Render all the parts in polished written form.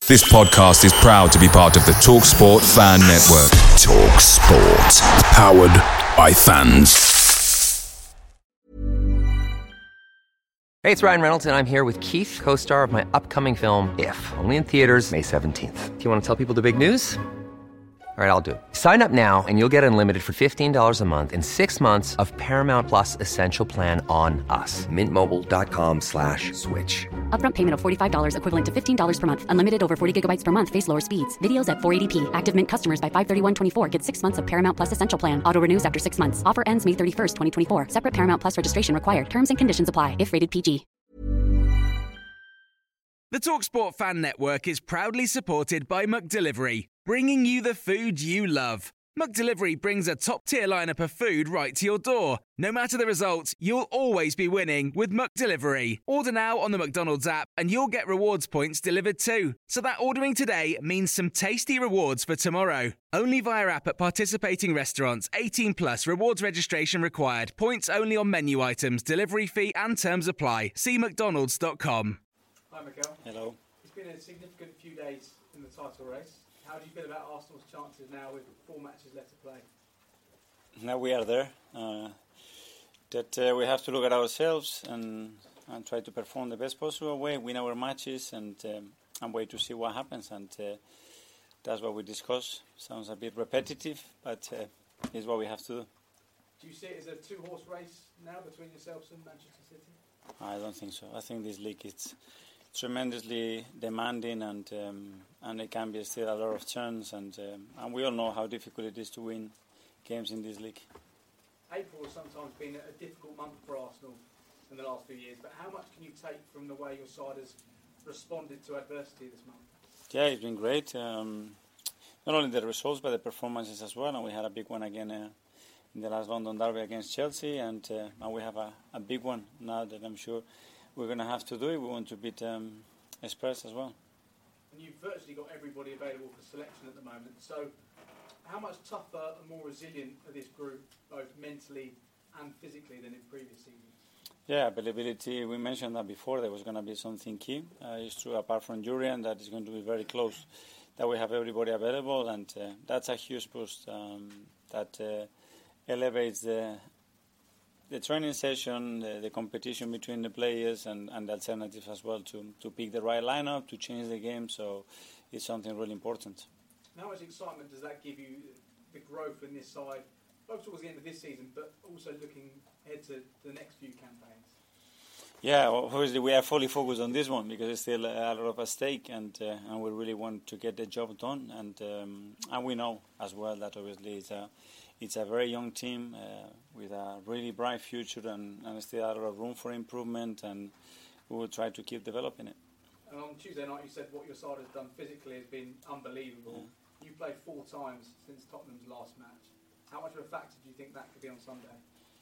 This podcast is proud to be part of the TalkSport Fan Network. TalkSport. Powered by fans. Hey, it's Ryan Reynolds, and I'm here with Keith, co-star of my upcoming film, If, only in theaters May 17th. Do you want to tell people the big news? All right, I'll do it. Sign up now and you'll get unlimited for $15 a month and 6 months of Paramount Plus Essential Plan on us. MintMobile.com/switch. Upfront payment of $45 equivalent to $15 per month. Unlimited over 40 gigabytes per month. Face lower speeds. Videos at 480p. Active Mint customers by 531.24 get 6 months of Paramount Plus Essential Plan. Auto renews after 6 months. Offer ends May 31st, 2024. Separate Paramount Plus registration required. Terms and conditions apply if rated PG. The TalkSport Fan Network is proudly supported by McDelivery, bringing you the food you love. McDelivery brings a top-tier lineup of food right to your door. No matter the result, you'll always be winning with McDelivery. Order now on the McDonald's app and you'll get rewards points delivered too. So that ordering today means some tasty rewards for tomorrow. Only via app at participating restaurants. 18 plus. Rewards registration required. Points only on menu items. Delivery fee and terms apply. See mcdonalds.com. Hi, Miguel. Hello. It's been a significant few days in the title race. How do you feel about Arsenal's chances now with 4 matches left to play? Now we are there. We have to look at ourselves and try to perform the best possible way, win our matches, and wait to see what happens. And that's what we discuss. Sounds a bit repetitive, but it's what we have to do. Do you see it as a two-horse race now between yourselves and Manchester City? I don't think so. I think this league is tremendously demanding, and it can be still a lot of turns, and we all know how difficult it is to win games in this league. April has sometimes been a difficult month for Arsenal in the last few years, but how much can you take from the way your side has responded to adversity this month? Yeah, it's been great. Not only the results, but the performances as well, and we had a big one again in the last London derby against Chelsea, and we have a big one now that I'm sure we're going to have to do it. We want to beat Spurs as well. And you've virtually got everybody available for selection at the moment. So how much tougher and more resilient are this group, both mentally and physically, than in previous seasons? Yeah, availability, we mentioned that before, there was going to be something key. It's true, apart from Jurriën, that is going to be very close, that we have everybody available, and that's a huge boost that elevates the training session, the competition between the players, and the alternatives as well to pick the right lineup, to change the game. So it's something really important. How much excitement does that give you, the growth in this side, both towards the end of this season, but also looking ahead to the next few campaigns? Yeah, obviously we are fully focused on this one because it's still a lot of at stake, and we really want to get the job done. And we know as well that obviously it's a very young team with a really bright future, and still a lot of room for improvement, and we will try to keep developing it. And on Tuesday night you said what your side has done physically has been unbelievable. Yeah. You played 4 times since Tottenham's last match. How much of a factor do you think that could be on Sunday?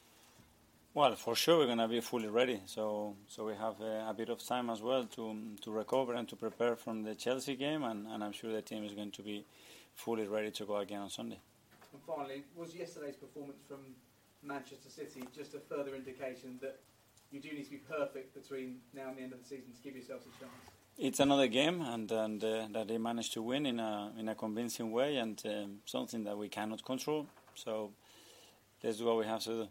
Well, for sure we're going to be fully ready. So we have a bit of time as well to recover and to prepare from the Chelsea game, and I'm sure the team is going to be fully ready to go again on Sunday. And finally, was yesterday's performance from Manchester City just a further indication that you do need to be perfect between now and the end of the season to give yourselves a chance? It's another game, and that they managed to win in a convincing way, and something that we cannot control. So let's do what we have to do.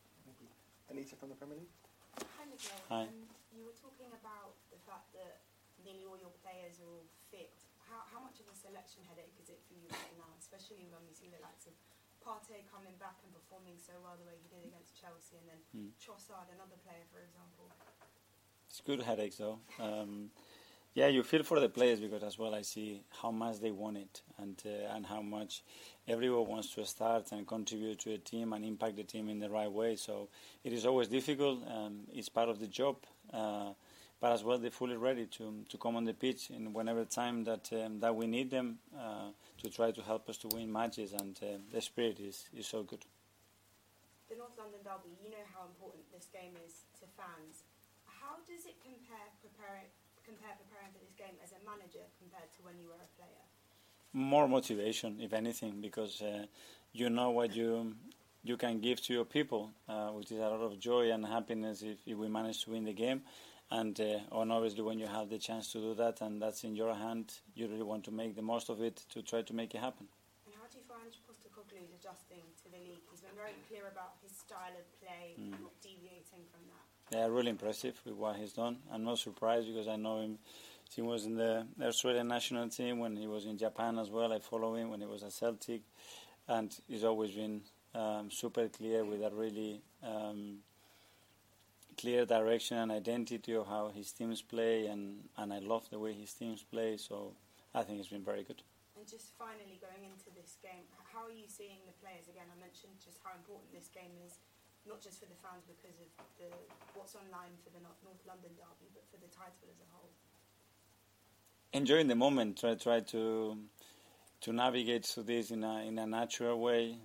Anita from the Premier League. Hi, Miguel. Hi. You were talking about the fact that nearly all your players are all fit. How much of a selection headache is it for you right now, especially when we see the likes of Partey coming back and performing so well the way he did against Chelsea, and then Trossard, another player, for example? It's good headaches, though. Yeah, you feel for the players because as well I see how much they want it, and how much everyone wants to start and contribute to a team and impact the team in the right way. So it is always difficult. It's part of the job, but as well they're fully ready to come on the pitch in whenever time that we need them to try to help us to win matches, and the spirit is so good. The North London derby, you know how important this game is to fans. How does it compare preparing for this game as a manager compared to when you were a player? More motivation, if anything, because you know what you can give to your people, which is a lot of joy and happiness if we manage to win the game. And obviously when you have the chance to do that and that's in your hand, you really want to make the most of it to try to make it happen. And how do you find Postecoglou adjusting to the league? He's been very clear about his style of play, not deviating from that. Yeah, really impressive with what he's done. I'm not surprised because I know him. He was in the Australian national team when he was in Japan as well. I follow him when he was at Celtic. And he's always been super clear with a really clear direction and identity of how his teams play. And I love the way his teams play. So I think it's been very good. And just finally going into this game, how are you seeing the players? Again, I mentioned just how important this game is, not just for the fans because of what's online for the North London derby, but for the title as a whole. Enjoying the moment, try to navigate through this in a natural way.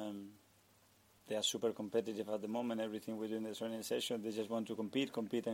They are super competitive at the moment. Everything we do in the training session, they just want to compete,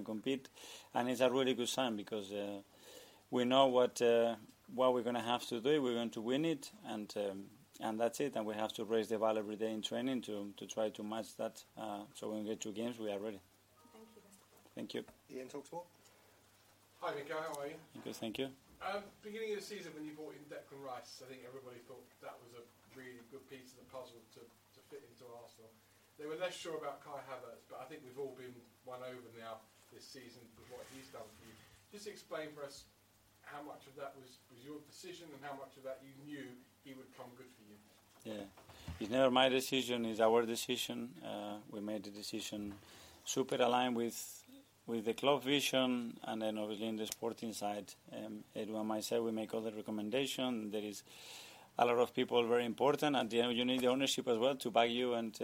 and it's a really good sign because we know what we're going to have to do. We're going to win it, and that's it. And we have to raise the bar every day in training to try to match that. So when we get to games, we are ready. Thank you. Thank you. Ian, TalkSport. Hi, Miko. How are you? Good, thank you. Beginning of the season when you brought in Declan Rice, I think everybody thought that was a really good piece of the puzzle to fit into Arsenal. They were less sure about Kai Havertz, but I think we've all been won over now this season with what he's done for you. Just explain for us how much of that was your decision and how much of that you knew he would come good for you. Yeah, it's never my decision, it's our decision. We made the decision super aligned with the club vision, and then obviously in the sporting side, Edu and myself, we make all the recommendations. There is a lot of people very important, and you need the ownership as well to back you and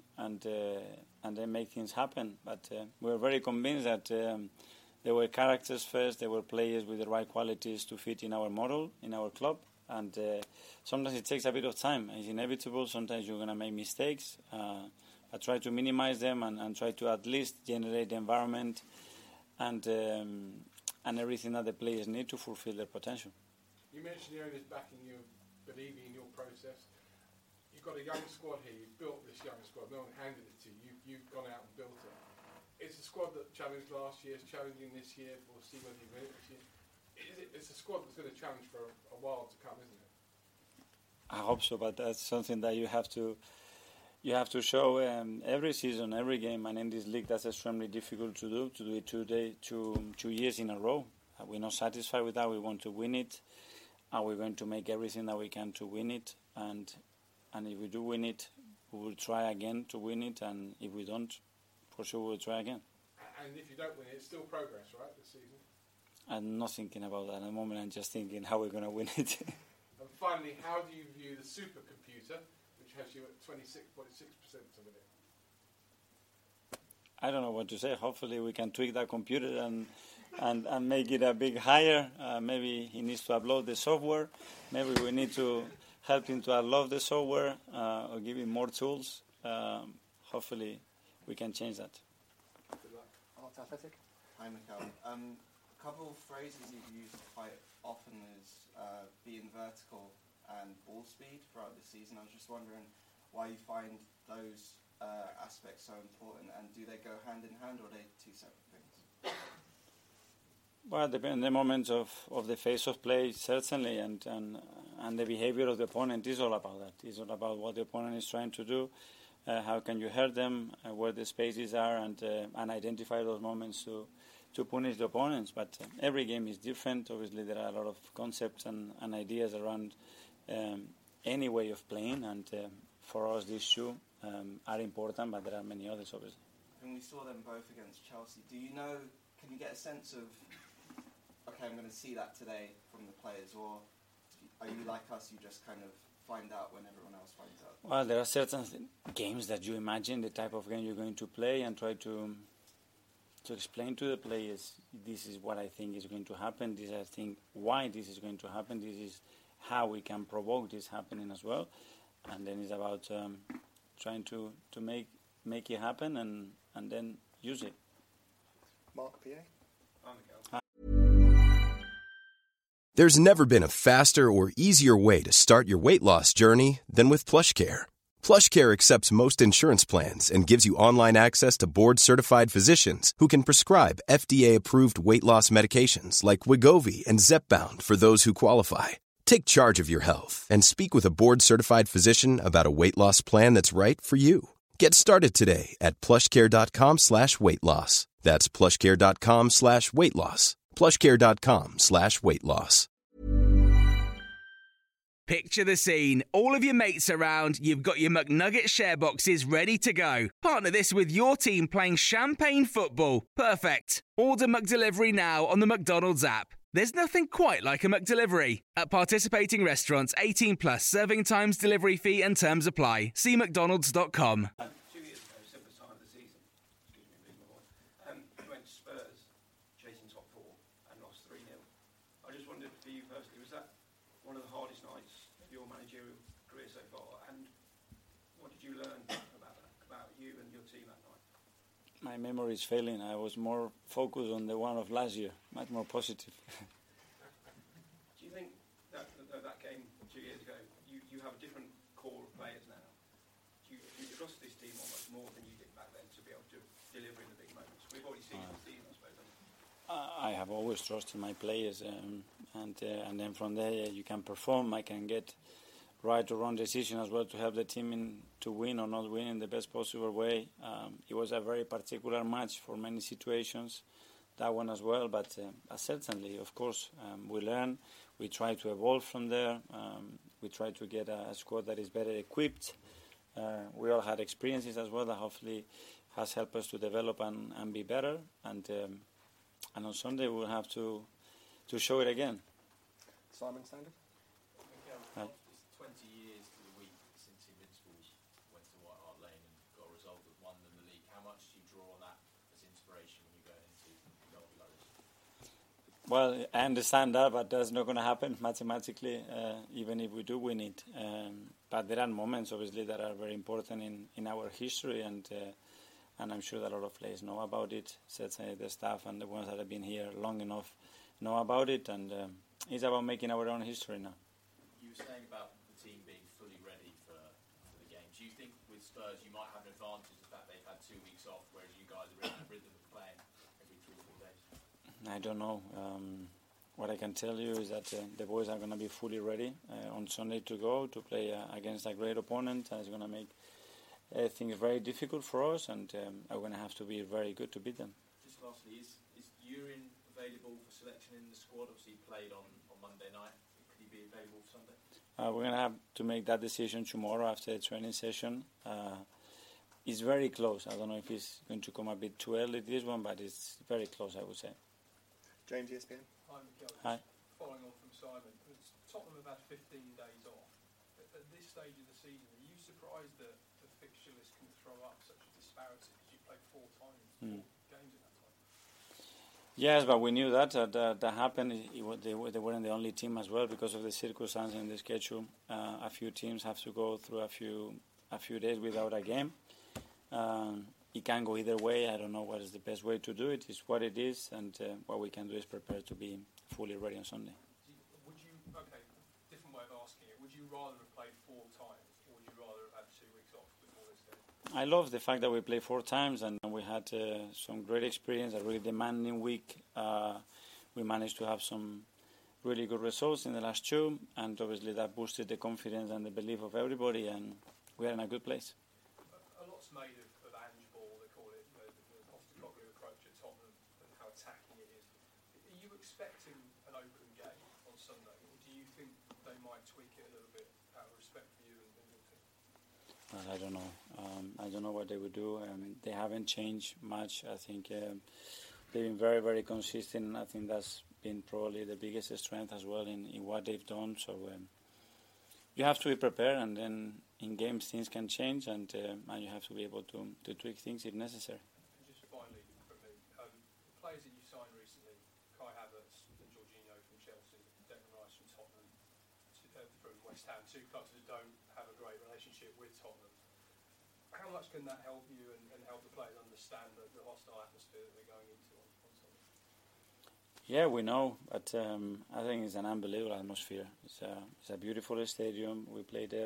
then make things happen. But we're very convinced that there were characters first, there were players with the right qualities to fit in our model, in our club, and sometimes it takes a bit of time. It's inevitable. Sometimes you're going to make mistakes. I try to minimize them and try to at least generate the environment and everything that the players need to fulfill their potential. You mentioned the owners backing you, believing in your process. You've got a young squad here. You've built this young squad. No one handed it to you. You've gone out and built it. It's a squad that challenged last year. It's challenging this year. We'll see whether you win it this year. It's a squad that's going to challenge for a while to come, isn't it? I hope so, but that's something that you have to show every season, every game, and in this league that's extremely difficult to do it 2 years in a row. We're not satisfied with that. We want to win it, and we're going to make everything that we can to win it. And if we do win it, we will try again to win it, and if we don't, for sure we'll try again. And if you don't win it, it's still progress, right, this season? I'm not thinking about that at the moment. I'm just thinking how we're going to win it. And finally, how do you view the supercomputer, which has you at 26.6% to win it? I don't know what to say. Hopefully we can tweak that computer and make it a bit higher. Maybe he needs to upload the software. Maybe we need to help him to upload the software or give him more tools. Hopefully we can change that. Good luck. Athletic. Hi, Mikel. A couple of phrases you've used quite often is being vertical and ball speed throughout the season. I was just wondering why you find those aspects so important, and do they go hand in hand, or are they two separate things? Well, depending on the moments of the phase of play, certainly, and the behavior of the opponent is all about that. It's all about what the opponent is trying to do, how can you hurt them, where the spaces are, and identify those moments to punish the opponents. But every game is different. Obviously, there are a lot of concepts and ideas around any way of playing, and for us, these two are important, but there are many others, obviously. And we saw them both against Chelsea. Do you know, can you get a sense of, okay, I'm going to see that today from the players, or are you like us, you just kind of find out when everyone else finds out? Well, there are certain games that you imagine the type of game you're going to play and try to explain to the players, this is what I think is going to happen, this I think why this is going to happen, this is how we can provoke this happening as well. And then it's about trying to make it happen and then use it. Mark PA. There's never been a faster or easier way to start your weight loss journey than with PlushCare. PlushCare accepts most insurance plans and gives you online access to board-certified physicians who can prescribe FDA-approved weight loss medications like Wegovy and Zepbound for those who qualify. Take charge of your health and speak with a board-certified physician about a weight loss plan that's right for you. Get started today at plushcare.com/weight loss. That's plushcare.com/weight loss. plushcare.com/weight loss. Picture the scene. All of your mates around, you've got your McNugget share boxes ready to go. Partner this with your team playing champagne football. Perfect. Order McDelivery now on the McDonald's app. There's nothing quite like a McDelivery. At participating restaurants, 18 plus, serving times, delivery fee and terms apply. See mcdonalds.com. 2 years ago, similar time of the season, you went to Spurs, chasing top four, and lost 3-0. I just wondered for you personally, was that one of the hardest nights of your managerial career so far? And what did you learn about you and your team that night? My memory is failing. I was more focused on the one of last year, much more positive. Do you think that game 2 years ago, you have a different core of players now? Do you trust this team almost more than you did back then to be able to deliver in the big moments? We've already seen the season, I suppose. I have always trusted my players, and then from there you can perform. I can get right or wrong decision as well to help the team to win or not win in the best possible way. It was a very particular match for many situations, that one as well, but certainly, of course, we learn, we try to evolve from there, we try to get a squad that is better equipped. We all had experiences as well that hopefully has helped us to develop and be better, and on Sunday we'll have to show it again. Simon Standard? Hi. 20 years to the week since Invincibles went to White Hart Lane and got a result that won them the league. How much do you draw on that as inspiration when you go into derby like this? Well, I understand that, but that's not going to happen mathematically, even if we do win it. But there are moments, obviously, that are very important in our history, and I'm sure that a lot of players know about it. Certainly the staff and the ones that have been here long enough know about it, and it's about making our own history now. You were saying about the team being fully ready for the game. Do you think with Spurs you might have an advantage the fact they've had 2 weeks off, whereas you guys are in a rhythm of playing every 3 or 4 days? I don't know. What I can tell you is that the boys are going to be fully ready on Sunday to go to play against a great opponent, and it's going to make things very difficult for us, and are going to have to be very good to beat them. Just lastly, is Yurin available for selection in the squad? Obviously he played on Monday night. Could he be available for Sunday? We're going to have to make that decision tomorrow after the training session. It's very close. I don't know if it's going to come a bit too early, this one, but it's very close, I would say. James, ESPN. Hi, Mikel. Hi. Following on from Simon, Tottenham have had 15 days off. At this stage of the season, are you surprised that the fixture list can throw up such a disparity? Because you played 4 times, 4 games in that time. Yes, but we knew that happened. They weren't the only team as well because of the circumstances in the schedule. A few teams have to go through a few days without a game. It can go either way. I don't know what is the best way to do it. It's what it is, and what we can do is prepare to be fully ready on Sunday. Different way of asking it. Would you rather have played 4 times, or would you rather have had 2 weeks off before this game? I love the fact that we played 4 times, and we had some great experience, a really demanding week. We managed to have some really good results in the last 2, and obviously that boosted the confidence and the belief of everybody, and we are in a good place. A lot's made of Ange Ball, they call it, the Postecoglou approach at Tottenham and how attacking it is. Are you expecting an open game on Sunday, or do you think they might tweak it a little bit out of respect for you and your team? Well, I don't know. I don't know what they would do. They haven't changed much. I think they've been very, very consistent. I think that's been probably the biggest strength as well in what they've done. So you have to be prepared, and then in games things can change, and you have to be able to tweak things if necessary. And just finally from me, the players that you signed recently, Kai Havertz and Jorginho from Chelsea, Declan Rice from Tottenham, from West Ham, 2 clubs that don't have a great relationship with Tottenham. How much can that help you and help the players understand the hostile atmosphere that they're going into on Sunday? Yeah, we know, but I think it's an unbelievable atmosphere. It's a beautiful stadium. We play there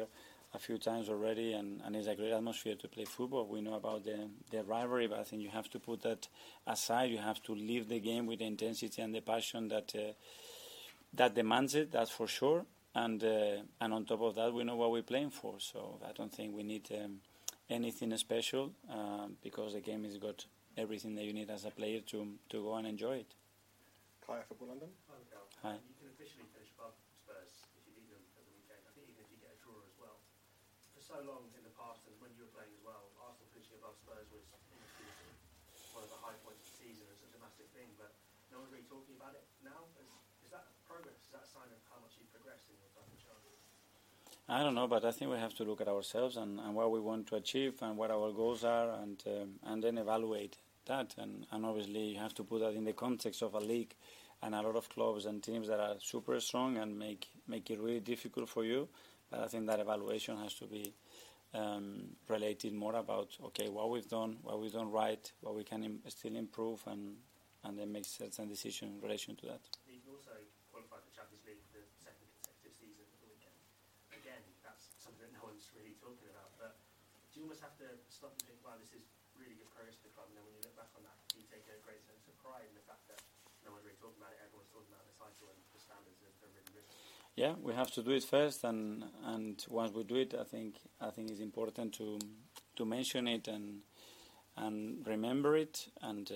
a few times already, and it's a great atmosphere to play football. We know about the rivalry, but I think you have to put that aside. You have to live the game with the intensity and the passion that demands it, that's for sure. And on top of that, we know what we're playing for. So I don't think we need anything special because the game has got everything that you need as a player to go and enjoy it. Kaya, Football London. Hi. You can officially finish above Spurs if you beat them at the weekend. I think even if you get a draw as well. For so long in the past, and when you were playing as well, Arsenal finishing above Spurs was one of the high points of the season and such a massive thing. But no one's really talking about it now. Is that progress? Is that a sign of how much you've progressed in your time at Chelsea? I don't know, but I think we have to look at ourselves and what we want to achieve and what our goals are, and then evaluate that. And obviously, you have to put that in the context of a league and a lot of clubs and teams that are super strong and make it really difficult for you. But I think that evaluation has to be related more about, okay, what we've done right, what we can still improve, and then make certain decisions in relation to that. You can also qualify for Champions League for the second consecutive season at the weekend. Again, that's something that no one's really talking about. But do you almost have to stop and think, wow, this is really good progress for the club? And then when you look back on that, do you take a great sense of pride in the fact that no one's really talking about it, everyone's talking about the title and the standards are really risen? Yeah, we have to do it first, and once we do it, I think it's important to mention it and remember it, and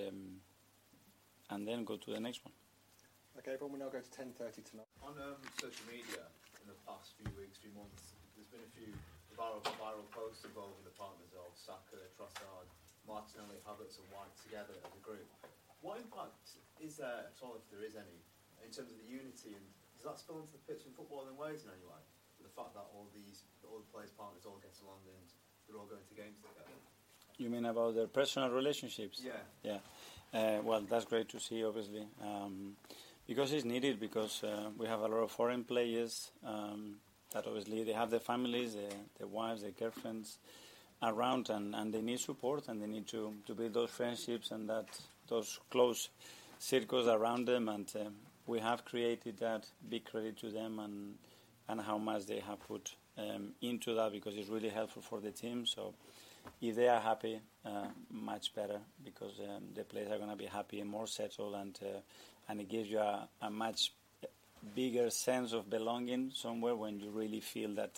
then go to the next one. Okay, everyone, we now go to 10:30 tonight. On social media in the past few weeks, few months, there's been a few viral posts involving the partners of Saka, Trossard, Martinelli, Havertz and White together as a group. What impact is there at all, if there is any, in terms of the unity, and does that spill onto the pitch in football in Wales in any way? The fact that all the players' partners all get along and they're all going to games together. You mean about their personal relationships? Yeah. Yeah. Well, that's great to see, obviously, because it's needed. Because we have a lot of foreign players that obviously they have their families, their wives, their girlfriends around, and they need support, and they need to build those friendships and those close circles around them, and we have created that. Big credit to them and how much they have put into that, because it's really helpful for the team. So if they are happy, much better, because the players are going to be happy and more settled, and it gives you a much bigger sense of belonging somewhere when you really feel that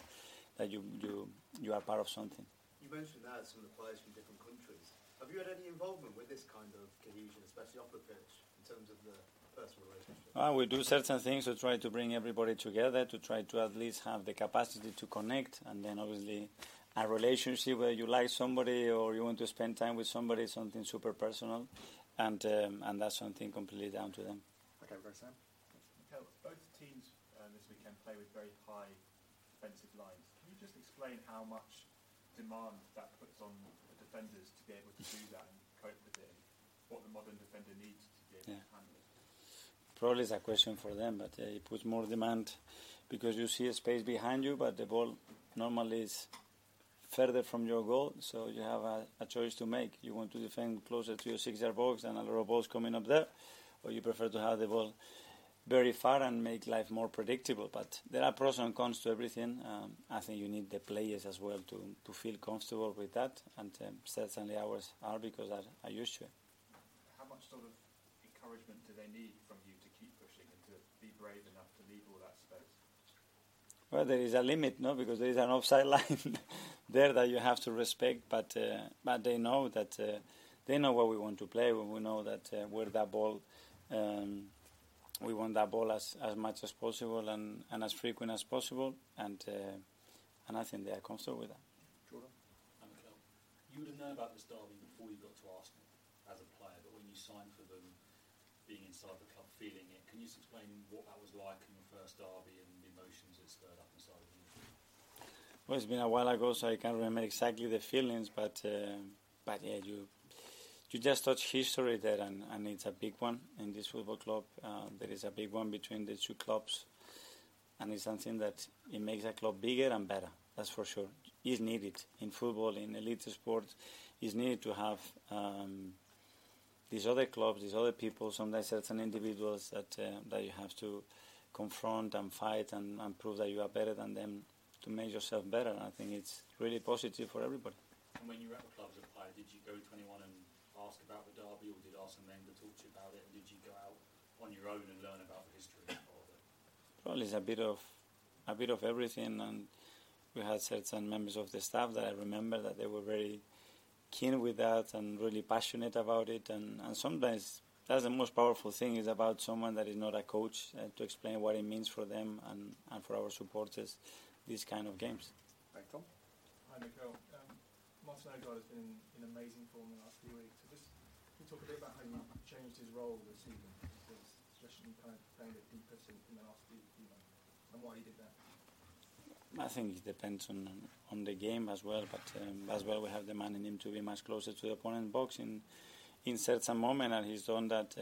you are part of something. You mentioned that some of the players from different countries. Have you had any involvement with this kind of cohesion, especially off the pitch, in terms of the personal relationship? We do certain things to try to bring everybody together, to try to at least have the capacity to connect, and then obviously a relationship where you like somebody or you want to spend time with somebody is something super personal, and that's something completely down to them. Okay, very Sam. Both teams this weekend play with very high defensive lines. Can you just explain how much demand that puts on the defenders to be able to do that and cope with it, and what the modern defender needs to be able to handle it? Probably it's a question for them, but it puts more demand because you see a space behind you, but the ball normally is further from your goal, so you have a choice to make. You want to defend closer to your 6-yard box and a lot of balls coming up there, or you prefer to have the ball very far and make life more predictable. But there are pros and cons to everything. I think you need the players as well to feel comfortable with that, and certainly ours are, because are used to it. How much sort of encouragement do they need from you to keep pushing and to be brave enough to leave all that space? Well, there is a limit, no, because there is an offside line there that you have to respect. But they know that they know what we want to play. We know that where that ball, we want that ball as much as possible and as frequent as possible. And I think they are comfortable with that. Jordan, you would have known about this derby before you got to Arsenal as a player, but when you signed for them, being inside the club, feeling it, can you just explain what that was like in your first derby and the emotions it stirred up inside of you? Well, it's been a while ago, so I can't remember exactly the feelings, but yeah, you just touch history there, and it's a big one in this football club. There is a big one between the two clubs, and it's something that it makes a club bigger and better, that's for sure. It's needed in football, in elite sports. It's needed to have these other clubs, these other people, sometimes certain individuals that you have to confront and fight and prove that you are better than them make yourself better. I think it's really positive for everybody. And when you were at the club as a player, did you go to anyone and ask about the derby, or did Arsene Wenger talk to you about it, and did you go out on your own and learn about the history of it? Probably it's a bit of everything, and we had certain members of the staff that I remember that they were very keen with that and really passionate about it, and sometimes that's the most powerful thing, is about someone that is not a coach, to explain what it means for them and for our supporters, these kind of games. Thanks, Tom. Hi, Mikel. Martin Odegaard has been in amazing form in the last few weeks. So just can you talk a bit about how you changed his role this season, especially kind of playing a bit deeper in the last few months, and why you did that? I think it depends on the game as well, but as well we have the man in him to be much closer to the opponent box in certain moment, and he's done that.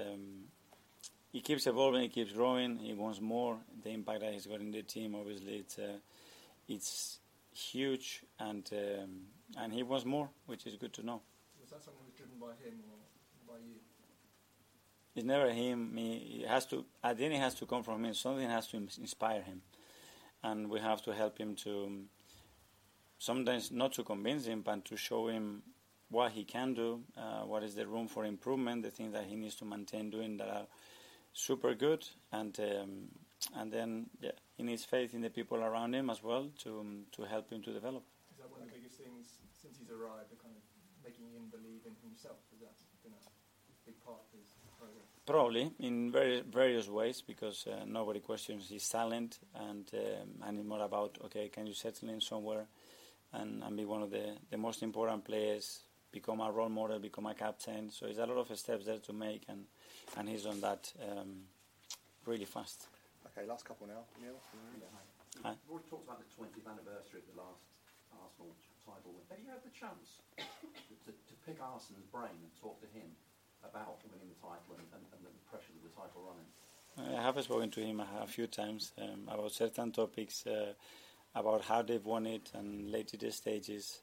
He keeps evolving, he keeps growing, he wants more. The impact that he's got in the team, obviously, it's huge, and he wants more, which is good to know. Was that something that was driven by him or by you? It's never him. It has to. At the end, it has to come from him. Something has to inspire him, and we have to help him to. Sometimes not to convince him, but to show him what he can do, what is the room for improvement, the things that he needs to maintain doing that are super good, and then he needs faith in the people around him as well to help him to develop. Is that one of the biggest things since he's arrived, the kind of making him believe in himself? Has that been a big part of his progress? Probably in various ways, because nobody questions his talent, and it's more about, okay, can you settle in somewhere and be one of the most important players, become a role model, become a captain. So there's a lot of steps there to make, and he's done that really fast. Okay, last couple now. Neil? Hi. We've already talked about the 20th anniversary of the last Arsenal title win. Have you had the chance to pick Arsene's brain and talk to him about winning the title and the pressure of the title running? I have spoken to him a few times about certain topics, about how they've won it and later stages.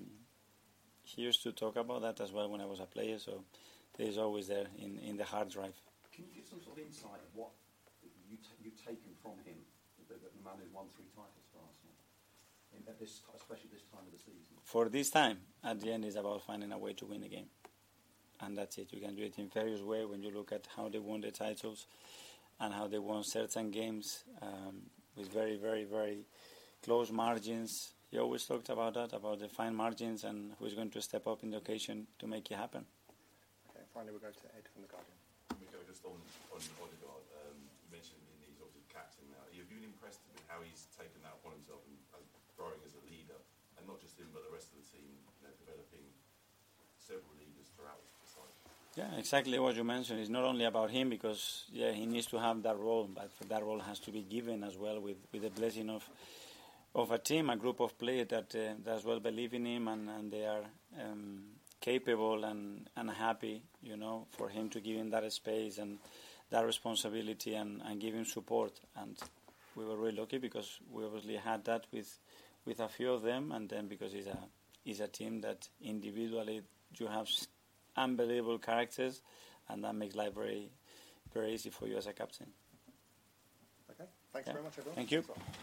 He used to talk about that as well when I was a player, so he's always there in the hard drive. Can you give some sort of insight of what you've taken from him, the man who's won 3 titles for Arsenal, especially this time of the season? For this time, at the end, it's about finding a way to win the game. And that's it. You can do it in various ways when you look at how they won the titles and how they won certain games with very, very, very close margins. He always talked about that, about the fine margins and who's going to step up in the occasion to make it happen. Okay, finally we'll go to Ed from The Guardian. Mikel, just on Odegaard, you mentioned he's obviously the captain now. Have you been impressed with how he's taken that upon himself and growing as a leader, and not just him but the rest of the team, developing several leaders throughout the side? Yeah, exactly what you mentioned. It's not only about him, because he needs to have that role, but that role has to be given as well with the blessing of a team, a group of players that as well believe in him, and they are capable and happy, for him to give him that space and that responsibility and give him support. And we were really lucky because we obviously had that with a few of them, and then because it's a team that individually you have unbelievable characters, and that makes life very, very easy for you as a captain. Okay, thanks very much, everyone. Thank you.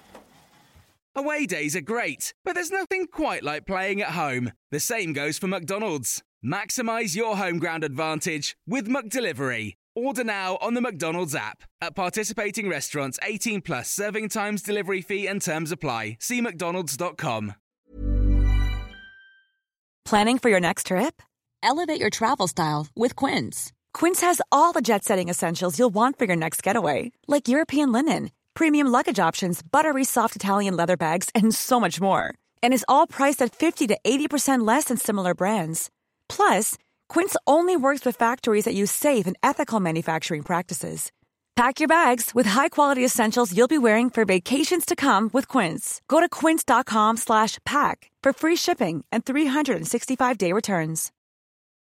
Away days are great, but there's nothing quite like playing at home. The same goes for McDonald's. Maximise your home ground advantage with McDelivery. Order now on the McDonald's app. At participating restaurants, 18 plus, serving times, delivery fee and terms apply. See mcdonalds.com. Planning for your next trip? Elevate your travel style with Quince. Quince has all the jet-setting essentials you'll want for your next getaway, like European linen, premium luggage options, buttery soft Italian leather bags, and so much more. And is all priced at 50 to 80% less than similar brands. Plus, Quince only works with factories that use safe and ethical manufacturing practices. Pack your bags with high-quality essentials you'll be wearing for vacations to come with Quince. Go to quince.com/pack for free shipping and 365-day returns.